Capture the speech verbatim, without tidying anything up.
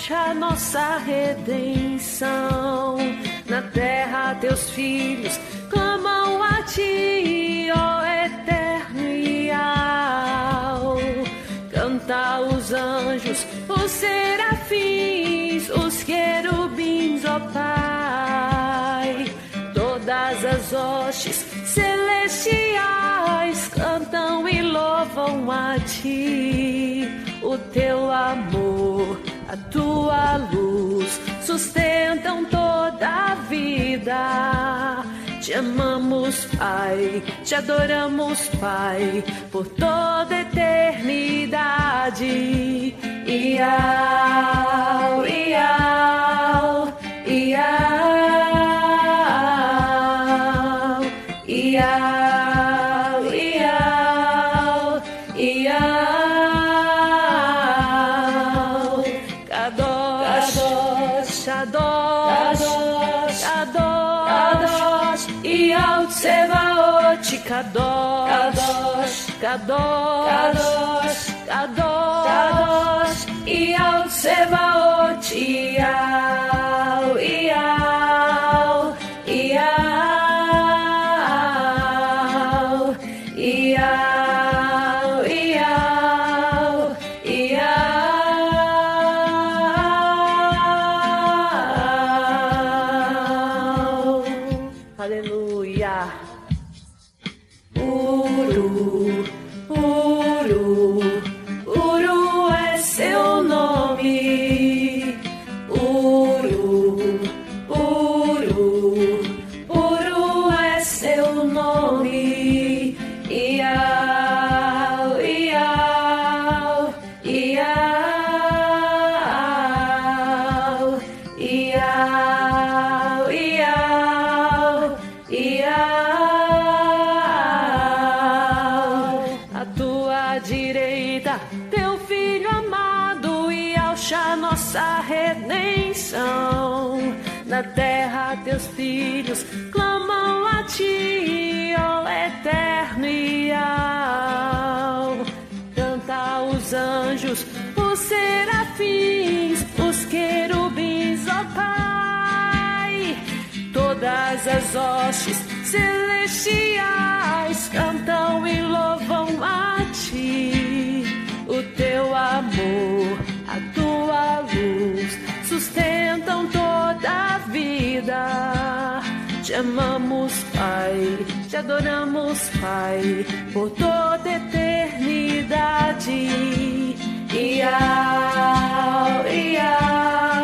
acha nossa redenção. Na terra teus filhos clamam a ti, ó eterno Iau. Canta os anjos, os serafins, os querubins, ó Pai. Todas as hostes celestiais cantam e louvam a ti. O teu amor, a tua luz sustentam toda a vida. Te amamos, Pai, te adoramos, Pai, por toda a eternidade. Iau, Iau, Iau, Iau, Iau, Iau. Kadosh, Kadosh, Kadosh, Iau Tsevaot, Kadosh, Kadosh, Kadosh, Iau Tsevaot, Iau, Iau, Iau, Iau, Iau, Iau. Aleluia. Uru, Uru, Uru é seu nome. Uru, Uru, Uru é seu nome. Iau, Iau, Iau, Iau, Iau, Iau. À tua direita, teu filho amado, Iauxa, nossa redenção. Na terra, teus filhos clamam a ti, ó eterno Iau. Canta os anjos, os serafins, os querubins, ó Pai. Todas as hostes celestiais cantam e louvam a ti. O teu amor, a tua luz sustentam toda a vida. Te amamos, Pai, te adoramos, Pai, por toda a eternidade. Iau, Iau.